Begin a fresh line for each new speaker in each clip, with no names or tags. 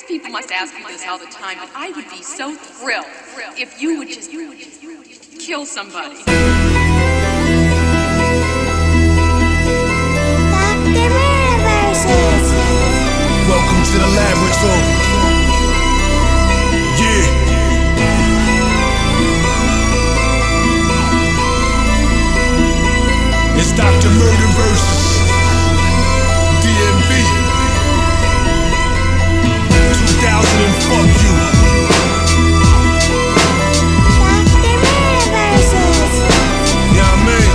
people must ask you this all the time, but I would be so thrilled if you would just kill somebody.
Dr. Murderverses.
Welcome to the laboratory. Yeah. It's Dr. Murderverses. DMV. 2000 and fuck you.
Dr. Murderverses.
Yeah, I mean.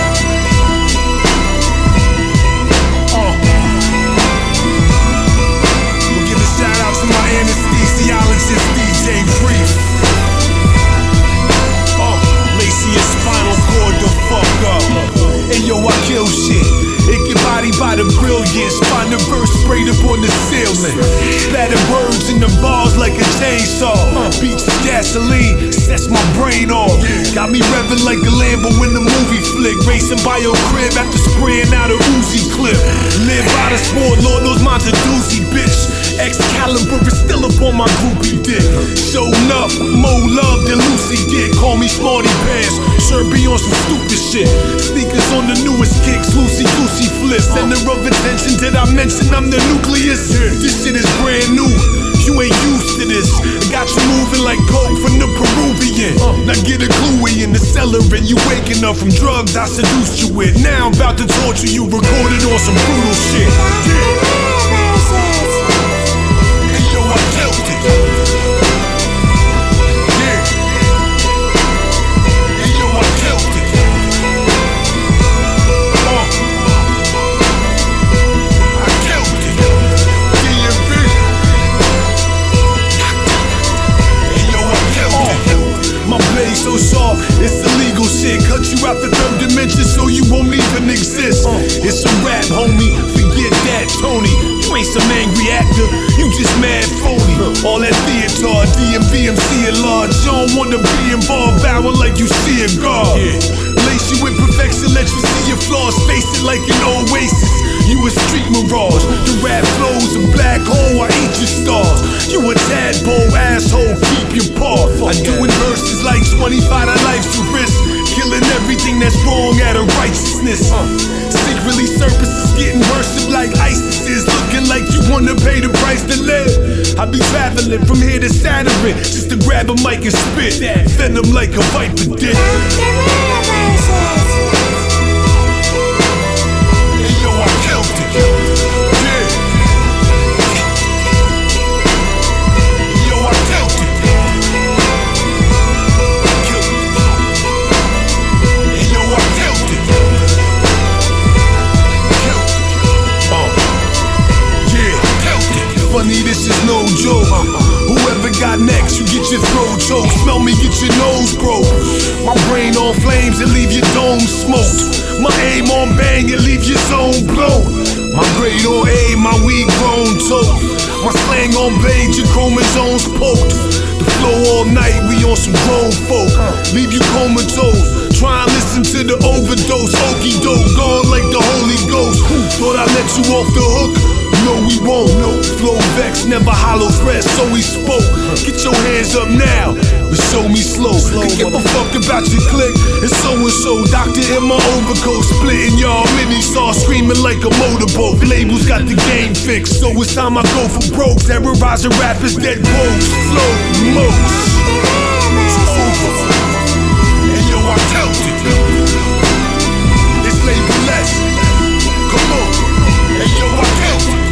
We'll give a shout out to my anesthesiologist, DJ Brief. Lacy your spinal cord the fuck up. And yo, I kill shit. It get bodied by the brilliance. Find the verse sprayed up on the ceiling. Splatter words in the bars like a chainsaw. Beats of gasoline, sets my brain off. Got me revving like a Lambo in the movie flick. Racing by your crib after spraying out a Uzi clip. Live by the sword, Lord knows mine's a doozy, bitch. Excalibur is still up on my groupie dick. Showing up, more love than Lucy get. Call me Smarty Pants, sure be on some stupid shit. Sneakers on the newest kicks, loosey goosey flips. Center of attention, did I mention I'm the nucleus? This shit is brand new, you ain't used to this. I got you moving like coke from the Peruvian. Now get a clue in the cellar and you waking up from drugs I seduced you with. Now I'm about to torture you, recorded on some brutal shit. And yo, I killed it. Yeah. And yo, I killed it. I killed it. DMV. And yo, I killed it. My blade so sharp, it's illegal shit. Cut you out the third dimension so you won't even exist. It's a rap, homie. Forget that, Tony. You ain't some angry actor, you just mad phony. All that theater, DMV, MC at large. You don't wanna be involved, bowing like you see a god. Lace you with perfection, let you see your flaws. Face it like an oasis, you a street mirage. The rap flows a black hole, I eat your stars. You a tadpole, asshole, keep your paw. I'm doing verses like 25 to life's a risk. Killing everything that's wrong out of righteousness. Secretly surface is getting worshiped like ISIS is. Looking like you wanna pay the price to live. I be traveling from here to Saturn just to grab a mic and spit venom like a viper did. And yo, I killed it. Yeah. Yo, I killed it. And yo, I killed it. Funny, this is no joke. Whoever got next, you get your throat choked. Smell me, get your nose broke. My brain on flames and leave your dome smoked. My aim on bang and leave your zone blown. My grade on A, my weed grown toast. My slang on beige, your chromosomes poked. The flow all night, we on some grown folk. Leave you comatose. Try and listen to the overdose. Okey doke, gone like the Holy Ghost. Thought I let you off the hook. No, we won't. No, flow vex, never hollow threats, so we spoke. Get your hands up now, but show me slow. Could give a fuck about your clique and so. Doctor in my overcoat, splitting y'all mini saw, screaming like a motorboat. Labels got the game fixed, so it's time I go for broke. Terrorizing rappers, dead quotes, flow most. And yo, I killed it. It's label-less. Come on. And yo, I killed it.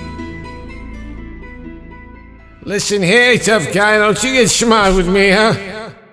Listen here, tough guy, don't you get smart with me, huh?